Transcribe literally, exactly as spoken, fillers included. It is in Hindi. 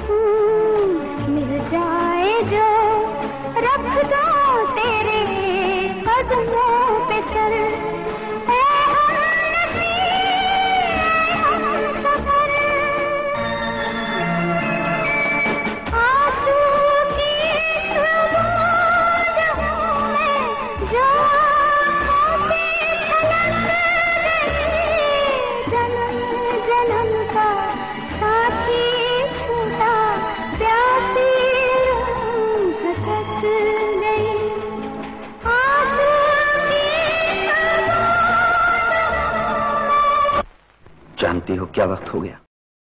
मिल जाए जो रख दो तेरे कदमों पे सर। ऐ हमनशी, ऐ हमसफर, आंसू की एक बूंद हूँ मैं जो आँखों से छलक गई। जन्म जन्म का साथी छूटा, प्यासी रूह भटक गई। आंसू की एक बूंद। जानती हो क्या वक्त हो गया?